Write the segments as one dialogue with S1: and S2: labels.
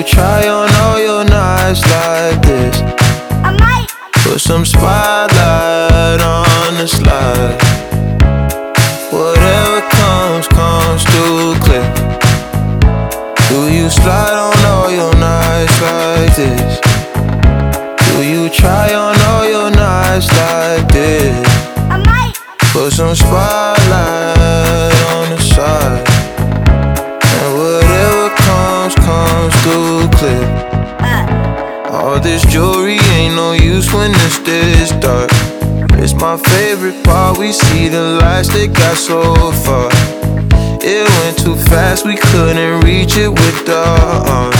S1: try on all your nights like this?
S2: I might
S1: Put some spotlight on the slide. Whatever comes, comes too clear. Do you slide on all your nights like this? Do you try on all your nights like this?
S2: I might
S1: Put some spotlight on the side. And whatever comes, comes too clear. All this jewelry ain't no use when it's this dark. It's my favorite part, we see the lights that got so far. It went too fast, we couldn't reach it with the arm.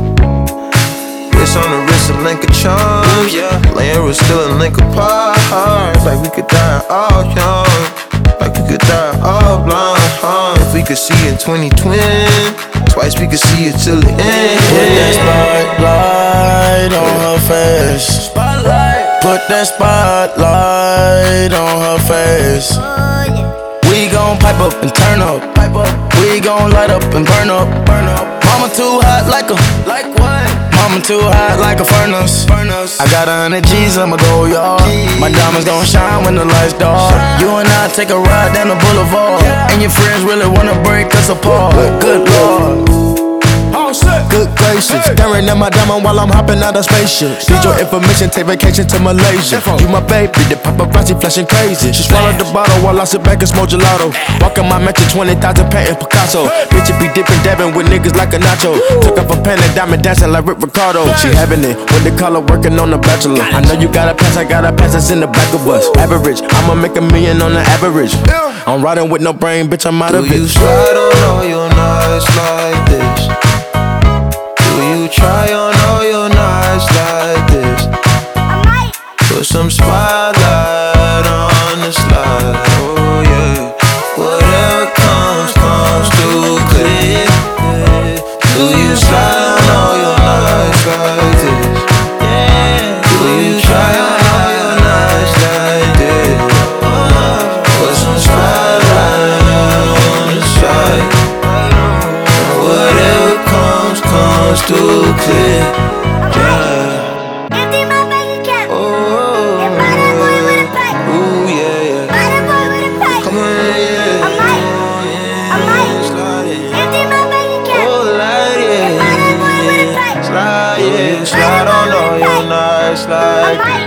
S1: Wrist on the wrist, a link of charms, yeah. Laying was still a link apart. Like we could die all young, like we could die all blind. If we could see in 2020, twice we could see it till the end.
S3: Put that spotlight on her face. Put that spotlight on her face. We gon' pipe up and turn up. We gon' light up and burn up. Mama too hot like what? Mama too hot like a furnace. I got 100 G's, I'ma go yard. My diamonds gon' shine when the lights dark. You and I take a ride down the boulevard, and your friends really wanna break us apart. Good Lord. Good gracious, staring at my diamond while I'm hopping out of spaceship. Need your information, take vacation to Malaysia. You my baby, the paparazzi flashing crazy. She swallowed the bottle while I sit back and smoke gelato. Walking my mansion, 20,000 painting Picasso. Bitch, you be dipping, dabbing with niggas like a nacho. Took off a pen and diamond dancing like Rick Ricardo. She having it with the color working on the Bachelor. I know you got a pass, I got a pass that's in the back of us. Average, I'ma make $1 million on the average. I'm riding with no brain, bitch, I'm out of it.
S1: Do you slide on all your nights like this? Do you try on all your nights like this?
S2: I might
S1: Put some spotlight on the slide. Oh yeah. Whatever comes, comes too clear. Do you slide on all your nights like this? Do you try on all your nights like this? Put some spotlight on the slide. Whatever comes, comes too clear. Yeah.
S2: empty my bank account.
S1: Oh,
S2: And buy that boy with a pipe.
S1: ooh, yeah, yeah.
S2: Buy that boy with a pipe.
S1: Come on, yeah.
S2: I might
S1: Slide it.
S2: empty my bank account.
S1: Oh, light
S2: And buy
S1: it.
S2: that boy with a pipe.
S1: Slide, yeah. Slide on all your nights
S2: I
S1: like
S2: might